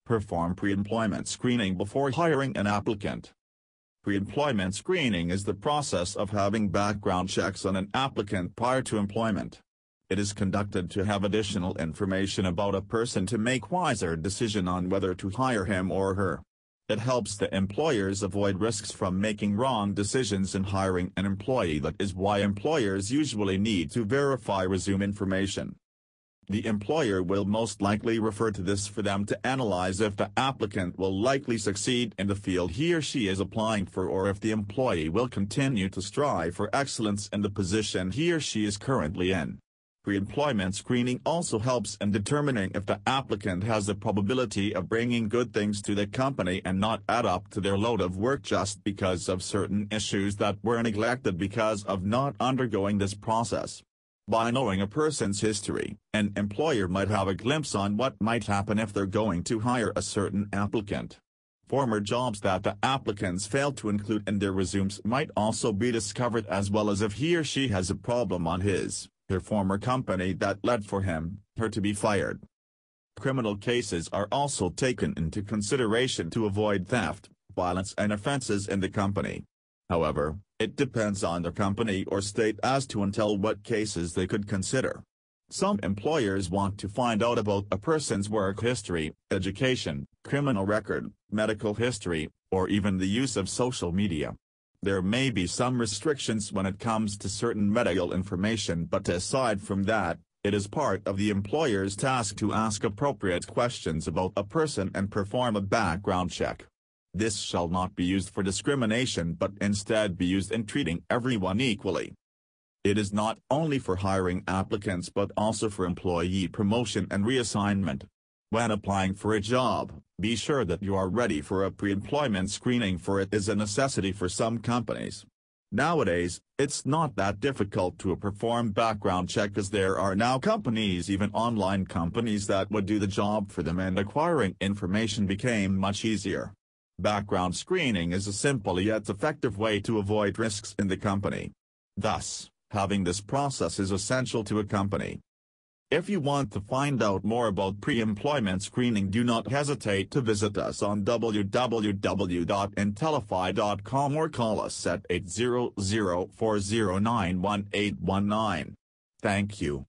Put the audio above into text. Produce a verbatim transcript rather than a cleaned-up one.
Perform pre-employment screening before hiring an applicant. Pre-employment screening is the process of having background checks on an applicant prior to employment. It is conducted to have additional information about a person to make wiser decision on whether to hire him or her. It helps the employers avoid risks from making wrong decisions in hiring an employee. That is why employers usually need to verify resume information. The employer will most likely refer to this for them to analyze if the applicant will likely succeed in the field he or she is applying for, or if the employee will continue to strive for excellence in the position he or she is currently in. Pre-employment screening also helps in determining if the applicant has the probability of bringing good things to the company and not add up to their load of work just because of certain issues that were neglected because of not undergoing this process. By knowing a person's history, an employer might have a glimpse on what might happen if they're going to hire a certain applicant. Former jobs that the applicants failed to include in their resumes might also be discovered, as well as if he or she has a problem on his, her former company that led for him, her to be fired. Criminal cases are also taken into consideration to avoid theft, violence and offenses in the company. However, it depends on the company or state as to until what cases they could consider. Some employers want to find out about a person's work history, education, criminal record, medical history, or even the use of social media. There may be some restrictions when it comes to certain medical information, but aside from that, it is part of the employer's task to ask appropriate questions about a person and perform a background check. This shall not be used for discrimination but instead be used in treating everyone equally. It is not only for hiring applicants but also for employee promotion and reassignment. When applying for a job, be sure that you are ready for a pre-employment screening, for it is a necessity for some companies. Nowadays, it's not that difficult to perform background check, as there are now companies, even online companies, that would do the job for them, and acquiring information became much easier. Background screening is a simple yet effective way to avoid risks in the company. Thus, having this process is essential to a company. If you want to find out more about pre-employment screening, do not hesitate to visit us on w w w dot intellify dot com or call us at eight zero zero, four zero nine, one eight one nine. Thank you.